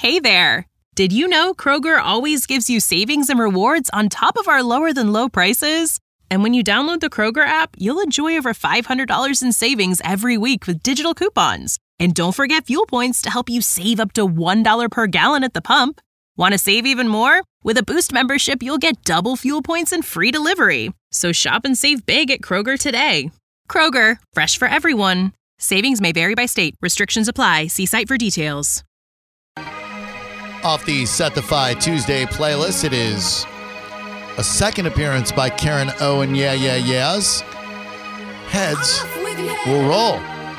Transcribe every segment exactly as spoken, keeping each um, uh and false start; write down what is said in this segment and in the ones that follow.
Hey there! Did you know Kroger always gives you savings and rewards on top of our lower-than-low prices? And when you download the Kroger app, you'll enjoy over five hundred dollars in savings every week with digital coupons. And don't forget fuel points to help you save up to one dollar per gallon at the pump. Want to save even more? With a Boost membership, you'll get double fuel points and free delivery. So shop and save big at Kroger today. Kroger, fresh for everyone. Savings may vary by state. Restrictions apply. See site for details. Off the Set the Fi Tuesday playlist, it is a second appearance by Karen O and Yeah Yeah Yeahs. Heads will roll.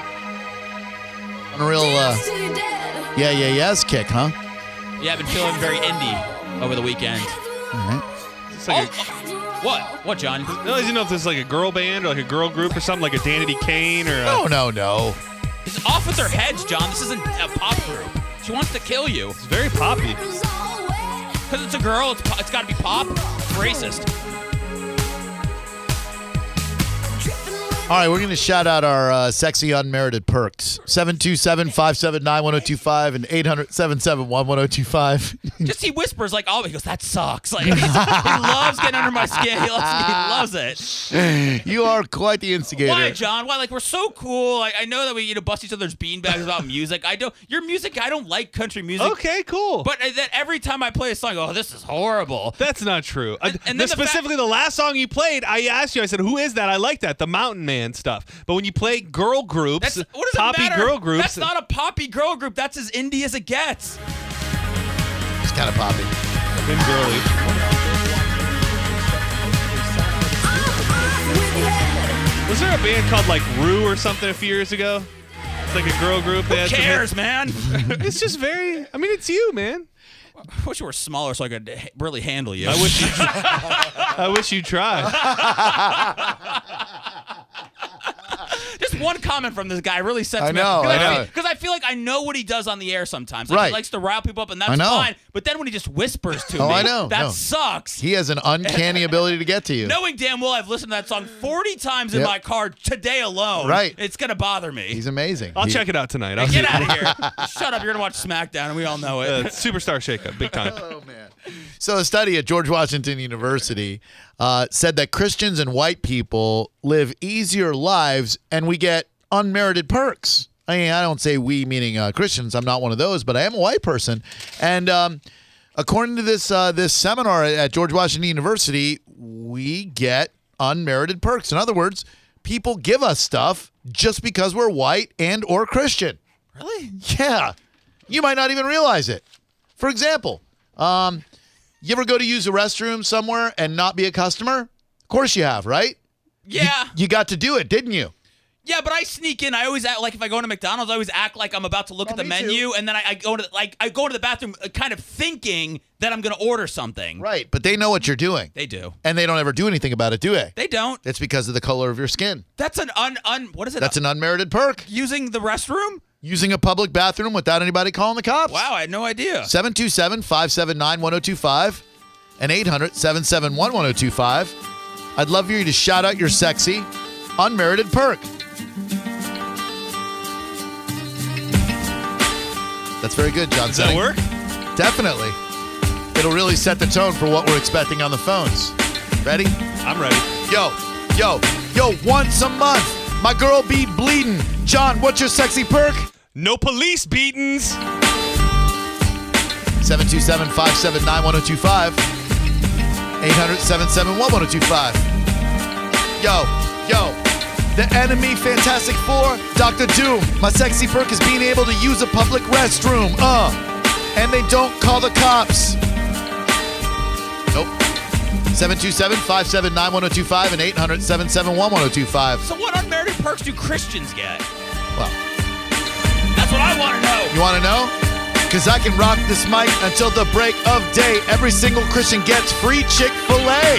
Unreal uh, Yeah Yeah Yeahs kick, huh? Yeah, I've been feeling very indie over the weekend. All right. It's like Oh, what? What, John? a, no, I didn't know if this is like a girl band or like a girl group or something, like a Danity Kane or a... No, no, no. It's off with their heads, John. This isn't a pop group. She wants to kill you. It's very poppy. Because it's a girl, it's, po- it's got to be pop. It's racist. All right, we're going to shout out our uh, sexy unmerited perks. seven two seven, five seven nine, one oh two five and eight hundred, seven seven one, one oh two five. Just he whispers like, oh, he goes, that sucks. Like, he's, he loves getting under my skin. He loves, he loves it. You are quite the instigator. Why, John? Why? Like, we're so cool. Like, I know that we, you know, bust each other's beanbags about music. I don't, your music, I don't like country music. Okay, cool. But uh, that every time I play a song, I go, oh, this is horrible. That's not true. And- Uh, and the- then the specifically, the last song you played, I asked you, I said, who is that? I like that, the Mountain Man stuff. But when you play girl groups, That's, what does poppy it matter? girl groups... That's not a poppy girl group. That's as indie as it gets. It's kind of poppy. been girly. Was there a band called like Rue or something a few years ago? It's like a girl group. Who had some cares, hits. man? It's just very, I mean, it's you, man. I wish you were smaller so I could h- really handle you. I wish you I wish you tried. Just one comment from this guy really sets I me know, up. I know. Because I feel like I know what he does on the air sometimes. Like, Right. He likes to rile people up, and I that's know. fine. But then when he just whispers to Oh, me, I know, that no. sucks. He has an uncanny ability to get to you. Knowing damn well I've listened to that song forty times in Yep. my car today alone. Right. It's going to bother me. He's amazing. I'll He- check it out tonight. I'll Get out of here. Shut up. You're going to watch SmackDown, and we all know it. Uh, Superstar Shakeup, big time. Oh, man. So a study at George Washington University uh, said that Christians and white people live easier lives and we get unmerited perks. I mean, I don't say we meaning uh, Christians. I'm not one of those, but I am a white person. And um, according to this uh, this seminar at George Washington University, we get unmerited perks. In other words, people give us stuff just because we're white and or Christian. Really? Yeah. You might not even realize it. For example, um, you ever go to use a restroom somewhere and not be a customer? Of course you have, right? Yeah. You got to do it, didn't you? Yeah, but I sneak in. I always act like if I go to McDonald's, I always act like I'm about to look Oh, at the me menu, too. and then I, I go to like I go to the bathroom, uh, kind of thinking that I'm going to order something. Right, but they know what you're doing. They do. And they don't ever do anything about it, do they? They don't. It's because of the color of your skin. That's an un un. What is it? That's an unmerited perk. Using the restroom. Using a public bathroom without anybody calling the cops. Wow, I had no idea. seven two seven, five seven nine, one oh two five and eight hundred, seven seven one, one oh two five. I'd love for you to shout out your sexy, unmerited perk. That's very good, John. Does that Setting. work? Definitely. It'll really set the tone for what we're expecting on the phones. Ready? I'm ready. Yo, yo, yo, once a month, my girl be bleeding. John, what's your sexy perk? No police beatings. seven two seven, five seven nine, one oh two five. eight hundred, seven seven one, one oh two five. Yo, yo. The Enemy, Fantastic Four, Doctor Doom. My sexy perk is being able to use a public restroom. Uh. And they don't call the cops. Nope. seven two seven, five seven nine, one oh two five and eight hundred, seven seven one, one oh two five. So what unmerited perks do Christians get? Well, That's what I want to know. you want to know? Because I can rock this mic until the break of day. Every single Christian gets free Chick-fil-A.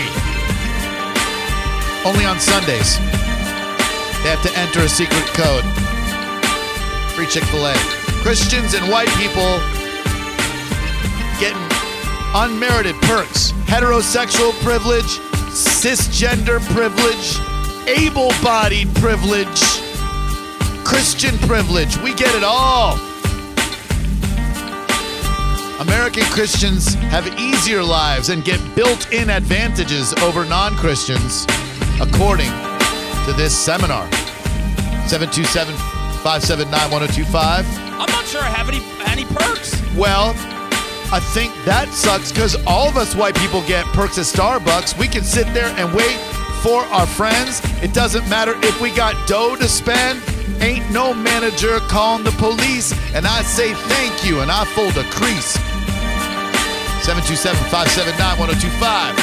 Only on Sundays. They have to enter a secret code. Free Chick-fil-A. Christians and white people getting unmerited perks. Heterosexual privilege, cisgender privilege, able-bodied privilege, Christian privilege. We get it all. American Christians have easier lives and get built-in advantages over non-Christians, according to this seminar. seven two seven, five seven nine, one oh two five. I'm not sure I have any any perks. Well, I think that sucks because all of us white people get perks at Starbucks. We can sit there and wait for our friends. It doesn't matter if we got dough to spend. Ain't no manager calling the police. And I say thank you and I fold a crease. seven two seven, five seven nine, one oh two five.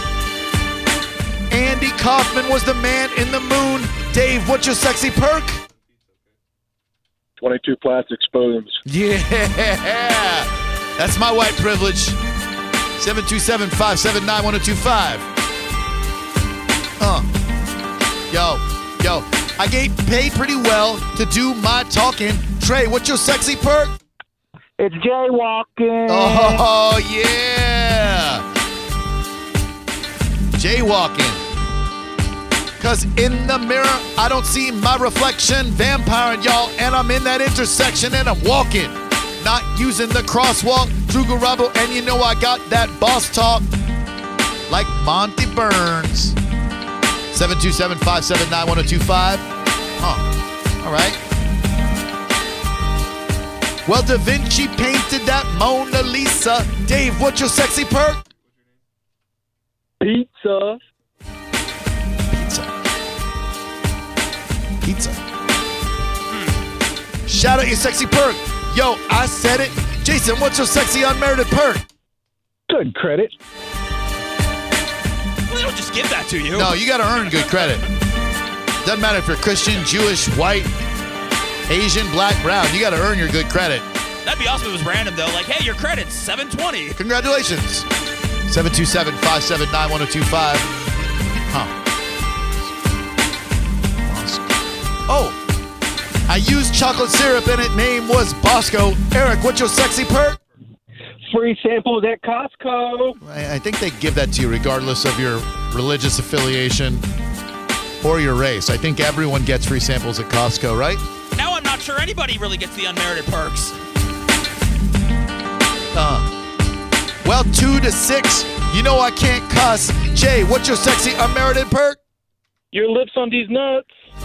Andy Kaufman was the man in the moon. Dave, what's your sexy perk? twenty-two plastic spoons. Yeah, that's my white privilege. seven two seven, five seven nine, one oh two five. Uh, yo, yo, I get paid pretty well to do my talking. Trey, what's your sexy perk? It's jaywalking. Oh, yeah. Jaywalking. Because in the mirror, I don't see my reflection. Vampiring, y'all, and I'm in that intersection, and I'm walking. Not using the crosswalk. Drew Garabo, and you know I got that boss talk. Like Monty Burns. seven two seven, five seven nine, one oh two five. Huh. All right. Well, Da Vinci painted that Mona Lisa. Dave, what's your sexy perk? Pizza. Pizza. Pizza. Mm. Shout out your sexy perk. Yo, I said it. Jason, what's your sexy unmerited perk? Good credit. Well, they don't just give that to you. No, you got to earn good credit. Doesn't matter if you're Christian, Jewish, white, Asian, black, brown. You got to earn your good credit. That'd be awesome if it was random, though. Like, hey, your credit's seven twenty. Congratulations. seven two seven, five seven nine, one oh two five. Huh. Oh. I used chocolate syrup and its name was Bosco. Eric, what's your sexy perk? Free samples at Costco. I, I think they give that to you regardless of your religious affiliation or your race. I think everyone gets free samples at Costco, right? Now I'm not sure anybody really gets the unmerited perks. Uh. Well, two to six. You know I can't cuss. Jay, what's your sexy unmerited perk? Your lips on these nuts.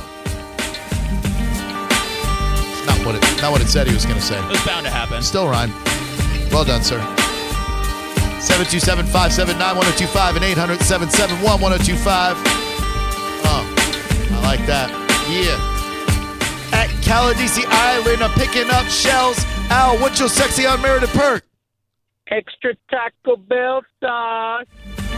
Not what it, not what it said he was going to say. It was bound to happen. Still rhyme. Well done, sir. seven two seven, five seven nine, one oh two five and eight hundred, seven seven one, one oh two five. Oh, I like that. Yeah. At Caladisi Island, I'm picking up shells. Al, what's your sexy unmerited perk? Extra Taco Bell sauce.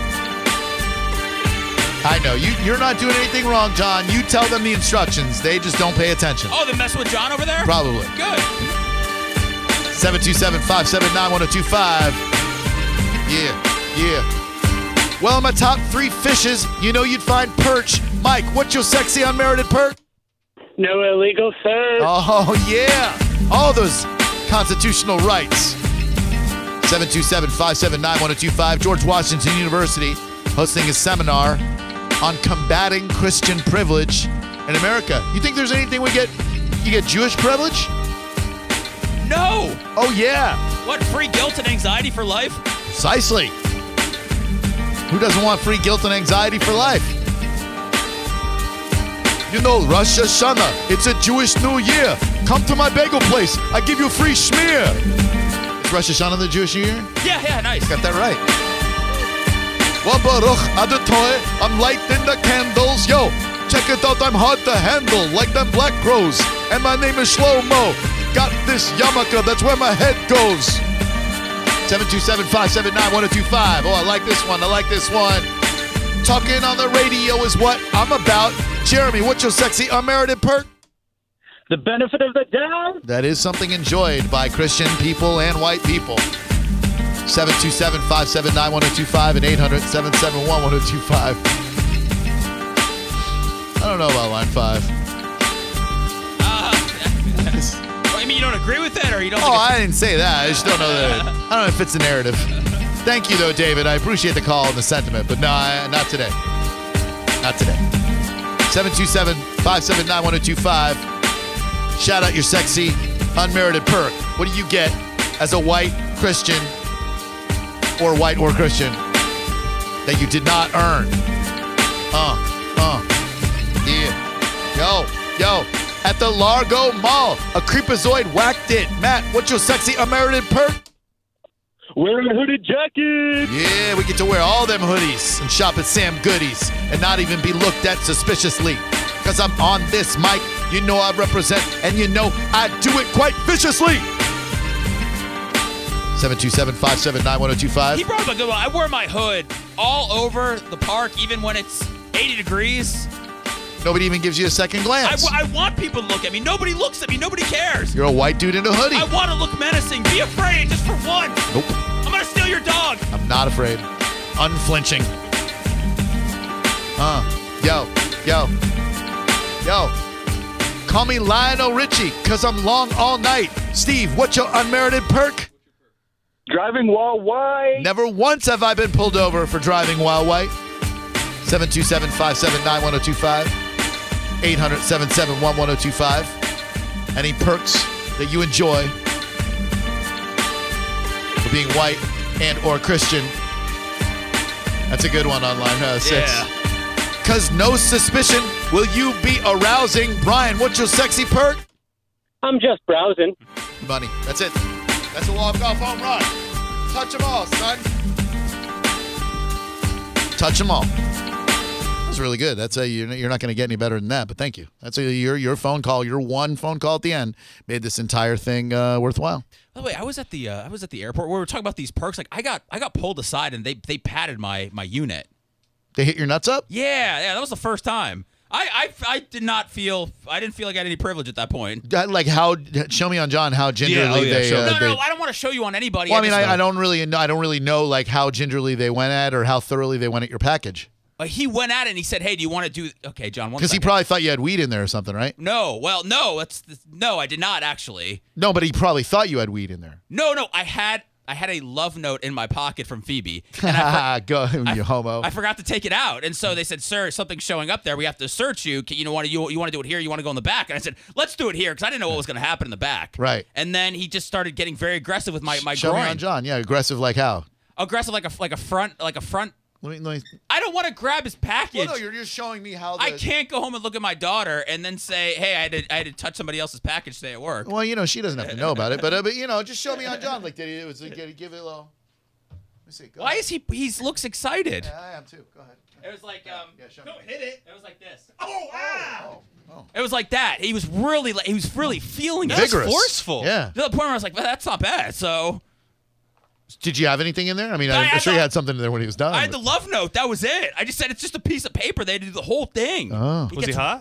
I know. You, you're not doing anything wrong, John. You tell them the instructions. They just don't pay attention. Oh, they mess with John over there? Probably. Good. seven two seven, five seven nine, one oh two five. Yeah, yeah. Well, my top three fishes, you know you'd find perch. Mike, what's your sexy unmerited perk? No illegal search. Oh, yeah. All those constitutional rights. seven two seven, five seven nine, one oh two five. George Washington University hosting a seminar on combating Christian privilege in America. You think there's anything we get? You get Jewish privilege? No. Oh, yeah. What, free guilt and anxiety for life? Precisely. Who doesn't want free guilt and anxiety for life? You know, Rosh Hashanah, it's a Jewish New Year. Come to my bagel place. I give you free schmear. Is Rosh Hashanah the Jewish New Year? Yeah, yeah, nice. Got that right. Well, Baruch Adonai, I'm lighting the candles. Yo, check it out, I'm hard to handle, like them black crows. And my name is Shlomo. Got this yarmulke, that's where my head goes. seven two seven, five seven nine, one oh two five. Oh, I like this one, I like this one. Talking on the radio is what I'm about. Jeremy, what's your sexy unmerited perk? The benefit of the doubt. That is something enjoyed by Christian people and white people. seven two seven, five seven nine, one oh two five and eight hundred, seven seven one, one oh two five. I don't know about line five. Uh, I mean, you don't agree with that, or you don't? Oh, think I didn't say that. I just don't know that. I don't know if it's a narrative. Thank you, though, David. I appreciate the call and the sentiment, but no, I, not today. Not today. seven two seven, five seven nine, one oh two five. Shout out your sexy, unmerited perk. What do you get as a white Christian or white or Christian that you did not earn. Uh, uh, yeah. Yo, yo. At the Largo Mall, a creepazoid whacked it. Matt, what's your sexy unmerited perk? Wearing a hooded jacket. Yeah, we get to wear all them hoodies and shop at Sam Goodies and not even be looked at suspiciously. Because I'm on this mic, you know I represent, and you know I do it quite viciously. seven two seven, five seven nine, one oh two five. He brought up a good one. I wear my hood all over the park, even when it's eighty degrees. Nobody even gives you a second I, glance. I want people to look at me. Nobody looks at me. Nobody cares. You're a white dude in a hoodie. I want to look menacing. Be afraid just for once. Nope. I'm going to steal your dog. I'm not afraid. Unflinching. Uh, yo, yo, yo. Call me Lionel Richie, because I'm long all night. Steve, what's your unmerited perk? Driving while white. Never once have I been pulled over for driving while white. seven two seven, five seven nine, one oh two five. eight hundred, seven seven one, one oh two five. Any perks that you enjoy for being white and or Christian? That's a good one online, huh? Six. Yeah. Because no suspicion will you be arousing. Brian, what's your sexy perk? I'm just browsing. Money. That's it. That's a walk-off home run. Touch them all, son. Touch them all. That's really good. That's a you're, you're not going to get any better than that. But thank you. That's a your your phone call. Your one phone call at the end made this entire thing uh, worthwhile. By the way, I was at the uh, I was at the airport. We were talking about these perks. Like I got I got pulled aside and they they patted my my unit. They hit your nuts up? Yeah, yeah. That was the first time. I, I, I did not feel I didn't feel like I had any privilege at that point. That, like how? Show me on John how gingerly Yeah, oh, yeah, they. sure. Uh, No, no, they no, I don't want to show you on anybody. well, I mean, just, I, I don't really know. I don't really know like how gingerly they went at or how thoroughly they went at your package. Uh, he went at it and he said, "Hey, do you want to do?" Okay, John. One Because he second. probably thought you had weed in there or something, right? No, well, no. That's no. I did not actually. No, but he probably thought you had weed in there. No, no. I had I had a love note in my pocket from Phoebe. And I, Go, you I- homo. I forgot to take it out, and so they said, "Sir, something's showing up there. We have to search you. Can, you know, want to you, you want to do it here? You want to go in the back?" And I said, "Let's do it here," because I didn't know what was going to happen in the back. Right. And then he just started getting very aggressive with my my Show groin. me on John. Yeah, aggressive like how? Aggressive like a like a front like a front. Let me, let me, I don't want to grab his package. well, no, you're just showing me how. The, I can't go home and look at my daughter and then say, "Hey, I had to, I had to touch somebody else's package today at work." Well, you know, she doesn't have to know about it, but uh, but you know, just show me on John. Like, did he? Was he, did he give it a little? Let me see. Go Why ahead. is he? He looks excited. Yeah, I am too. Go ahead. It was like, um, Yeah, show me. don't hit it. It was like this. Oh, wow. Oh, It was like that. He was really, like, he was really feeling it. That's vigorous, forceful. Yeah. To the point where I was like, well, that's not bad. So Did you have anything in there? I mean, I I'm had sure the- you had something in there when he was done. I had the but- love note. That was it. I just said it's just a piece of paper. They had to do the whole thing. Oh. Was he gets- hot?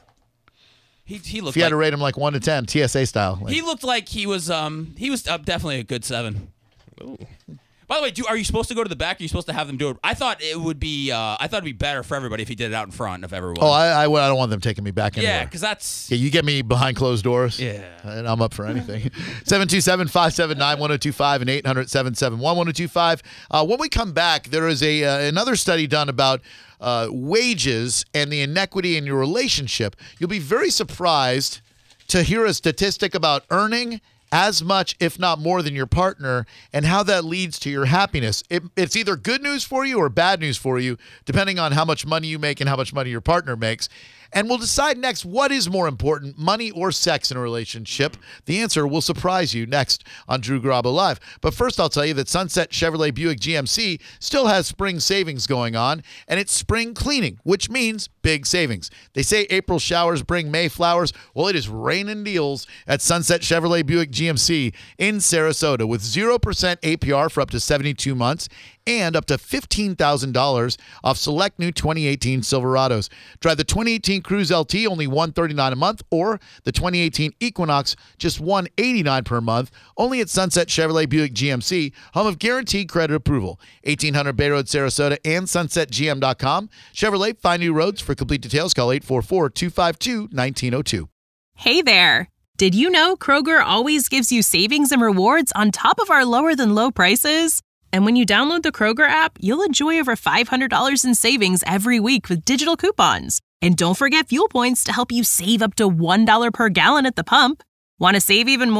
He he looked If you had like to rate him like one to ten, T S A style. Like, he looked like he was um he was uh, definitely a good seven. Ooh. By the way, do, are you supposed to go to the back? Or are you supposed to have them do it? I thought it would be. Uh, I thought it'd be better for everybody if he did it out in front of everyone. oh, I, I, I don't want them taking me back anywhere. yeah, because that's Yeah, you get me behind closed doors. Yeah. And I'm up for anything. seven two seven, five seven nine, one oh two five and eight hundred, seven seven one, one oh two five. Uh, when we come back, there is a uh, another study done about uh, wages and the inequity in your relationship. You'll be very surprised to hear a statistic about earning as much, if not more, than your partner and how that leads to your happiness. It, it's either good news for you or bad news for you, depending on how much money you make and how much money your partner makes. And we'll decide next what is more important, money or sex in a relationship. The answer will surprise you next on Drew Garabo Live. But first, I'll tell you that Sunset Chevrolet Buick G M C still has spring savings going on, and it's spring cleaning, which means big savings. They say April showers bring May flowers. Well, it is raining deals at Sunset Chevrolet Buick G M C in Sarasota with zero percent A P R for up to seventy-two months and up to fifteen thousand dollars off select new twenty eighteen Silverados. Drive the twenty eighteen Cruise L T, only one hundred thirty-nine dollars a month, or the twenty eighteen Equinox, just one hundred eighty-nine dollars per month, only at Sunset Chevrolet Buick G M C, home of guaranteed credit approval. eighteen hundred Bay Road, Sarasota, and sunset g m dot com. Chevrolet, find new roads. For complete details, call eight four four, two five two, one nine zero two. Hey there! Did you know Kroger always gives you savings and rewards on top of our lower than low prices? And when you download the Kroger app, you'll enjoy over five hundred dollars in savings every week with digital coupons. And don't forget fuel points to help you save up to one dollar per gallon at the pump. Want to save even more?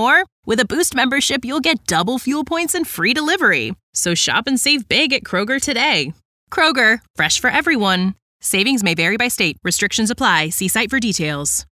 With a Boost membership, you'll get double fuel points and free delivery. So shop and save big at Kroger today. Kroger, fresh for everyone. Savings may vary by state. Restrictions apply. See site for details.